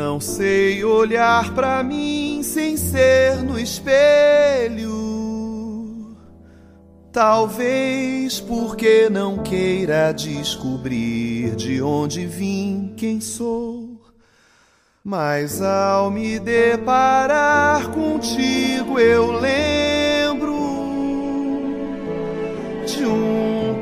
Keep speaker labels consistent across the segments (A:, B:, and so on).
A: Não sei olhar pra mim sem ser no espelho. Talvez porque não queira descobrir de onde vim, quem sou. Mas ao me deparar contigo eu lembro de um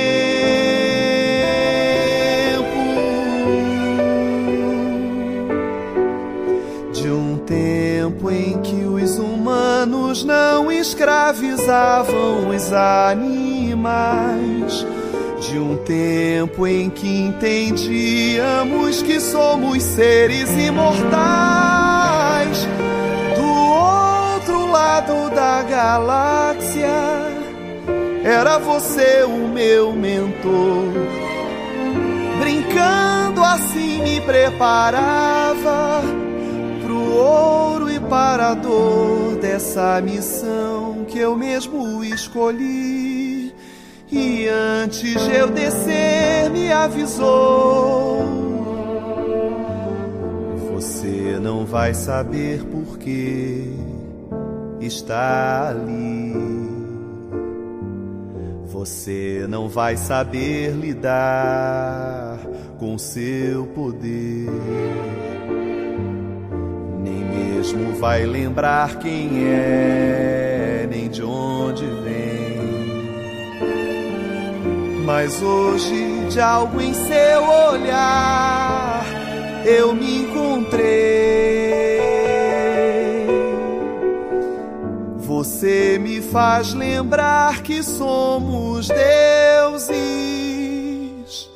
A: tempo em que os humanos não escravizavam os animais, de um tempo em que entendíamos que somos seres imortais. Do outro lado da galáxia era você o meu mentor. Brincando assim me preparava pro ouro e para a dor dessa missão que eu mesmo escolhi. E antes de eu descer me avisou: você não vai saber por que está ali. Você não vai saber lidar com seu poder, nem mesmo vai lembrar quem é, nem de onde vem. Mas hoje, de algo em seu olhar, eu me encontrei. Você me faz lembrar que somos deuses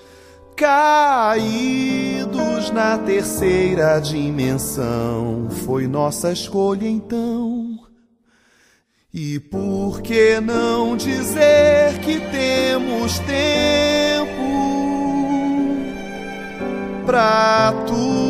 A: caídos na terceira dimensão. Foi nossa escolha então. E por que não dizer que temos tempo pra tudo?